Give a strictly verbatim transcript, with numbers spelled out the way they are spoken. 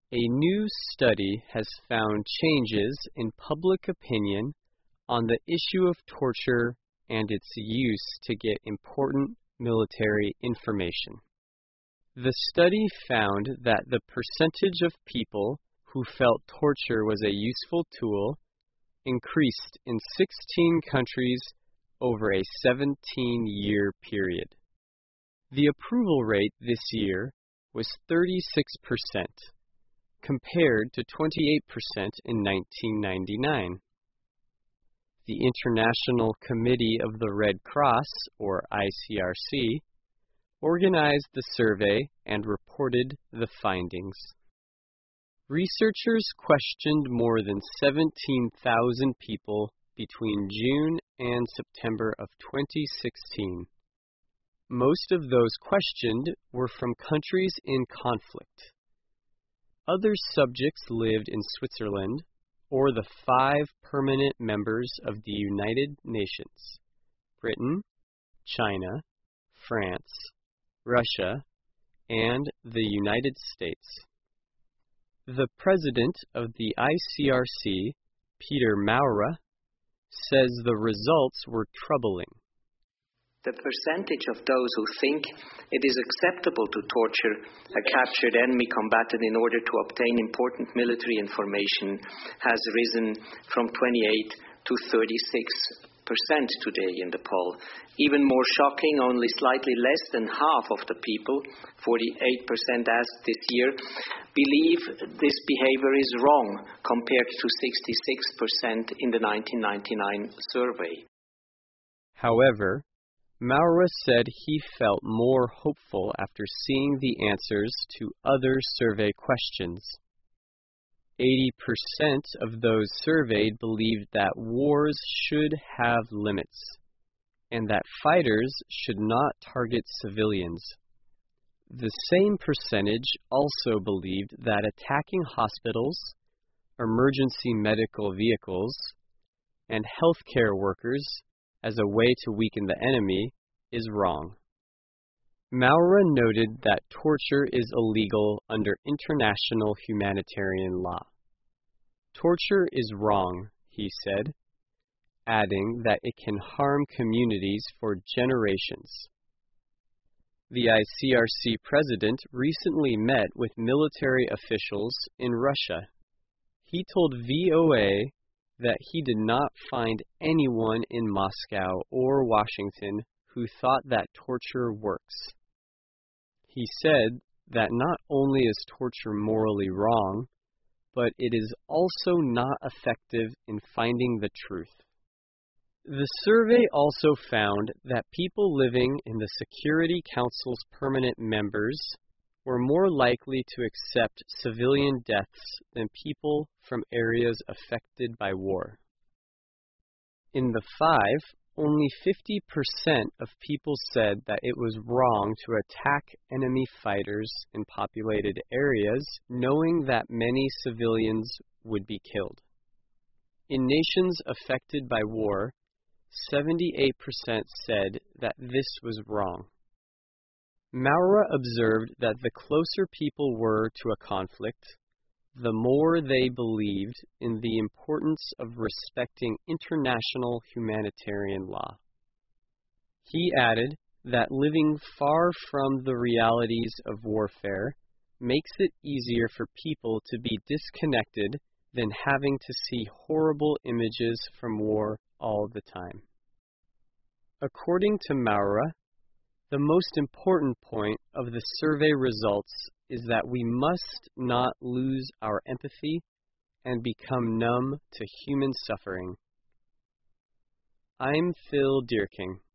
A new study has found changes in public opinion on the issue of torture and its use to get important military information. The study found that the percentage of people who felt torture was a useful tool increased in sixteen countries over a seventeen-year period. The approval rate this year was thirty-six percent, compared to twenty-eight percent in nineteen ninety-nine. The International Committee of the Red Cross, or I C R C, organized the survey and reported the findings. Researchers questioned more than seventeen thousand people between June and September of twenty sixteen. Most of those questioned were from countries in conflict. Other subjects lived in Switzerland or the five permanent members of the United Nations: Britain, China, France, Russia, and the United States. The president of the I C R C, Peter Maurer, says the results were troubling. The percentage of those who think it is acceptable to torture a captured enemy combatant in order to obtain important military information has risen from twenty-eight to thirty-six percent today in the poll. Even more shocking, only slightly less than half of the people, forty-eight percent asked this year, believe this behavior is wrong, compared to sixty-six percent in the nineteen ninety-nine survey. However, Maurer said he felt more hopeful after seeing the answers to other survey questions. eighty percent of those surveyed believed that wars should have limits, and that fighters should not target civilians. The same percentage also believed that attacking hospitals, emergency medical vehicles, and healthcare workers as a way to weaken the enemy is wrong. Maurer noted that torture is illegal under international humanitarian law. Torture is wrong, he said, adding that it can harm communities for generations. The I C R C president recently met with military officials in Russia. He told V O A that he did not find anyone in Moscow or Washington who thought that torture works. He said that not only is torture morally wrong, but it is also not effective in finding the truth. The survey also found that people living in the Security Council's permanent members were more likely to accept civilian deaths than people from areas affected by war. In the five, only fifty percent of people said that it was wrong to attack enemy fighters in populated areas, knowing that many civilians would be killed. In nations affected by war, seventy-eight percent said that this was wrong. Maurer observed that the closer people were to a conflict, the more they believed in the importance of respecting international humanitarian law. He added that living far from the realities of warfare makes it easier for people to be disconnected than having to see horrible images from war all the time. According to Maurer, the most important point of the survey results is that we must not lose our empathy and become numb to human suffering. I'm Phil Dierking.